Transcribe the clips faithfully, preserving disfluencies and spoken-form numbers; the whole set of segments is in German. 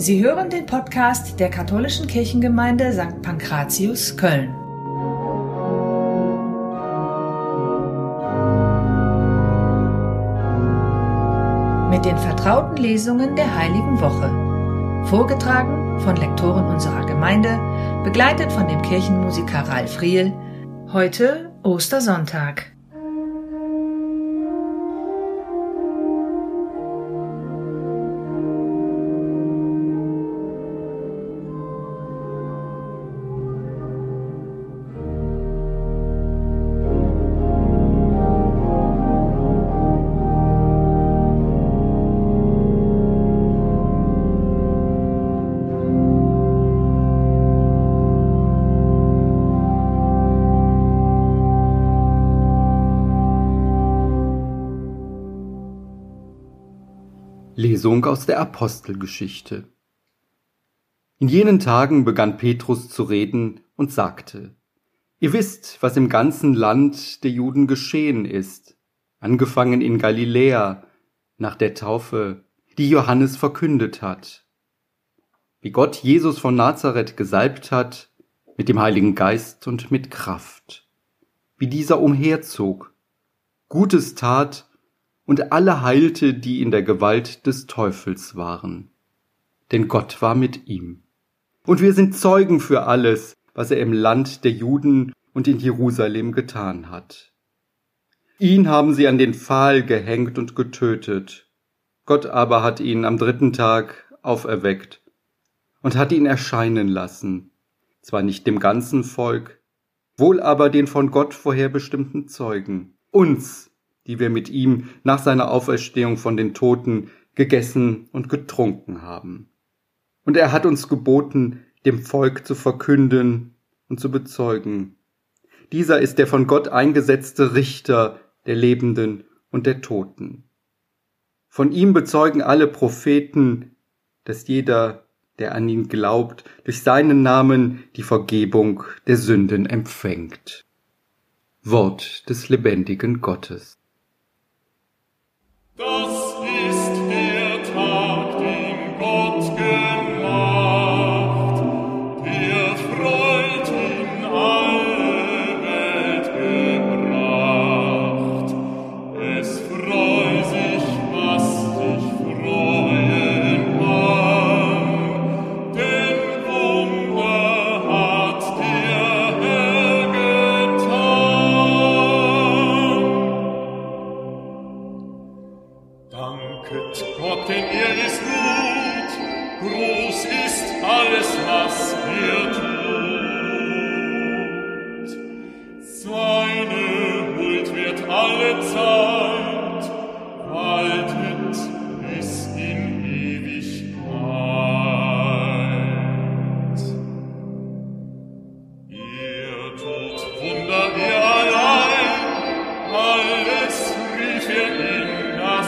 Sie hören den Podcast der Katholischen Kirchengemeinde Sankt Pankratius, Köln. Mit den vertrauten Lesungen der Heiligen Woche. Vorgetragen von Lektoren unserer Gemeinde, begleitet von dem Kirchenmusiker Ralf Riehl. Heute Ostersonntag. Lesung aus der Apostelgeschichte. In jenen Tagen begann Petrus zu reden und sagte: Ihr wisst, was im ganzen Land der Juden geschehen ist, angefangen in Galiläa, nach der Taufe, die Johannes verkündet hat. Wie Gott Jesus von Nazareth gesalbt hat, mit dem Heiligen Geist und mit Kraft. Wie dieser umherzog, Gutes tat und alle heilte, die in der Gewalt des Teufels waren. Denn Gott war mit ihm. Und wir sind Zeugen für alles, was er im Land der Juden und in Jerusalem getan hat. Ihn haben sie an den Pfahl gehängt und getötet. Gott aber hat ihn am dritten Tag auferweckt und hat ihn erscheinen lassen, zwar nicht dem ganzen Volk, wohl aber den von Gott vorherbestimmten Zeugen, uns, die wir mit ihm nach seiner Auferstehung von den Toten gegessen und getrunken haben. Und er hat uns geboten, dem Volk zu verkünden und zu bezeugen: Dieser ist der von Gott eingesetzte Richter der Lebenden und der Toten. Von ihm bezeugen alle Propheten, dass jeder, der an ihn glaubt, durch seinen Namen die Vergebung der Sünden empfängt. Wort des lebendigen Gottes. Das ist der Tag, den Gott gemacht, der Freud in alle Welt gebracht. Es freu sich, was sich freuen kann, denn Wunder hat der Herr getan. Danket Gott, denn er ist gut, groß ist alles, was er tut. Seine Huld wird alle Zeit waltet bis in Ewigkeit. Er tut Wunder, er allein, alles rief er in das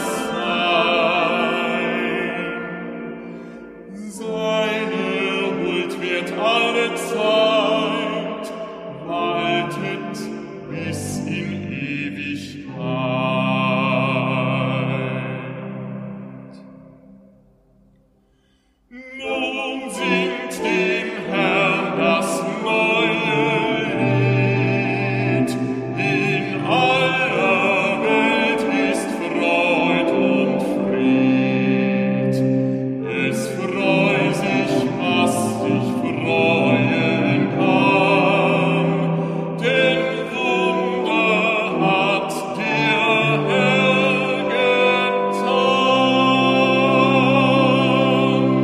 Seine Huld wird alle Zeit waltet bis in Ewigkeit. Nun singt dem Herrn das neue Lied. In aller Welt ist Freud und Fried. Es freu sich, was sich freuen kann, denn Wunder hat der Herr getan.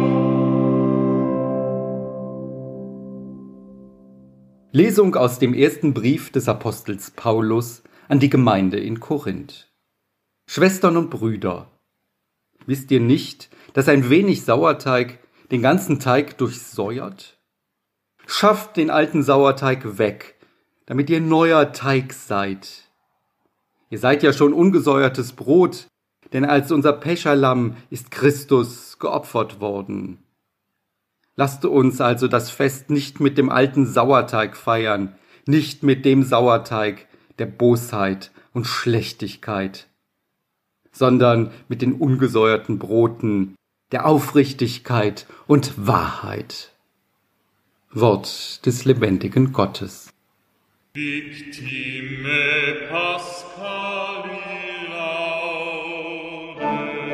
Lesung aus dem ersten Brief des Apostels Paulus an die Gemeinde in Korinth. Schwestern und Brüder, wisst ihr nicht, dass ein wenig Sauerteig den ganzen Teig durchsäuert? Schafft den alten Sauerteig weg, damit ihr neuer Teig seid. Ihr seid ja schon ungesäuertes Brot, denn als unser Pecherlamm ist Christus geopfert worden. Lasst uns also das Fest nicht mit dem alten Sauerteig feiern, nicht mit dem Sauerteig der Bosheit und Schlechtigkeit, sondern mit den ungesäuerten Broten, der Aufrichtigkeit und Wahrheit. Wort des lebendigen Gottes. Victime Paschali laudes.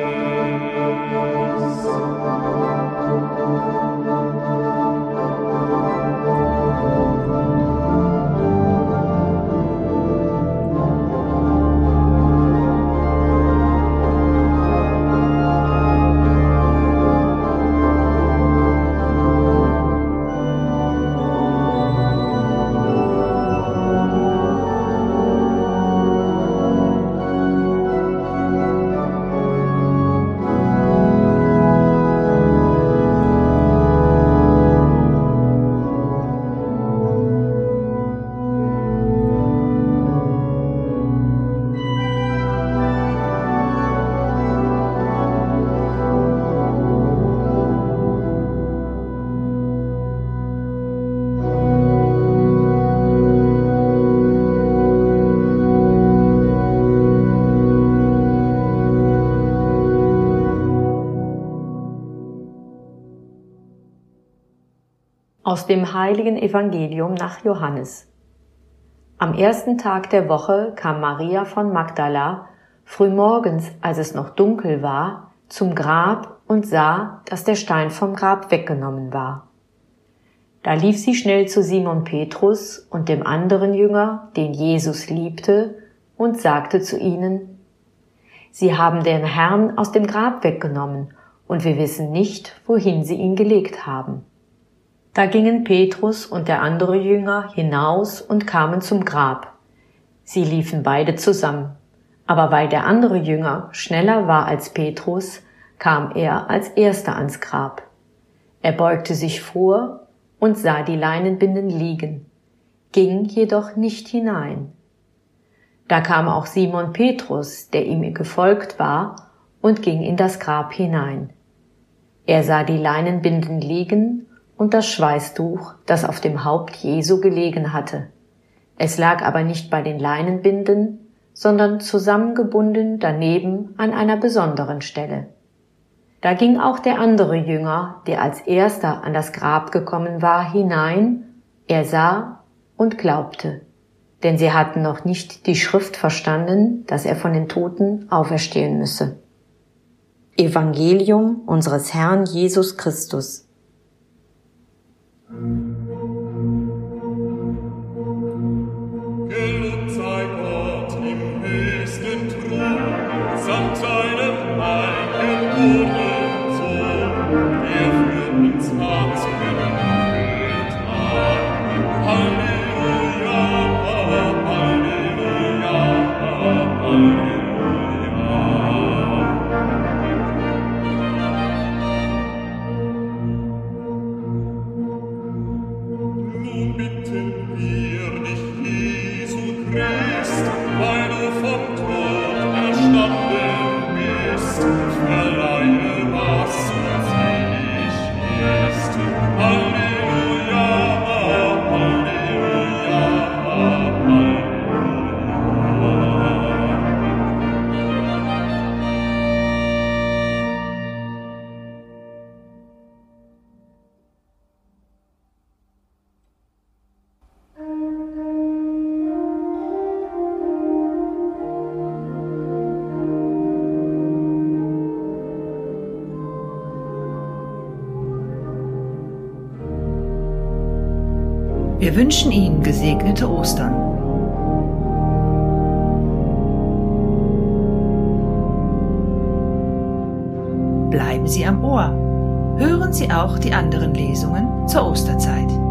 Aus dem heiligen Evangelium nach Johannes. Am ersten Tag der Woche kam Maria von Magdala frühmorgens, als es noch dunkel war, zum Grab und sah, dass der Stein vom Grab weggenommen war. Da lief sie schnell zu Simon Petrus und dem anderen Jünger, den Jesus liebte, und sagte zu ihnen: Sie haben den Herrn aus dem Grab weggenommen, und wir wissen nicht, wohin sie ihn gelegt haben. Da gingen Petrus und der andere Jünger hinaus und kamen zum Grab. Sie liefen beide zusammen, aber weil der andere Jünger schneller war als Petrus, kam er als erster ans Grab. Er beugte sich vor und sah die Leinenbinden liegen, ging jedoch nicht hinein. Da kam auch Simon Petrus, der ihm gefolgt war, und ging in das Grab hinein. Er sah die Leinenbinden liegen und das Schweißtuch, das auf dem Haupt Jesu gelegen hatte. Es lag aber nicht bei den Leinenbinden, sondern zusammengebunden daneben an einer besonderen Stelle. Da ging auch der andere Jünger, der als erster an das Grab gekommen war, hinein. Er sah und glaubte, denn sie hatten noch nicht die Schrift verstanden, dass er von den Toten auferstehen müsse. Evangelium unseres Herrn Jesus Christus. Gelobt sei Gott im höchsten Thron, samt seinem eigenen Sohn, der für uns hat getötet. Halleluja, Halleluja, Halleluja. Nun bitten wir dich, Jesu Christ, weil du vom Tod erstanden bist, verleihe, was uns selig ist. Halleluja, Halleluja, Halleluja. Wir wünschen Ihnen gesegnete Ostern. Bleiben Sie am Ohr. Hören Sie auch die anderen Lesungen zur Osterzeit.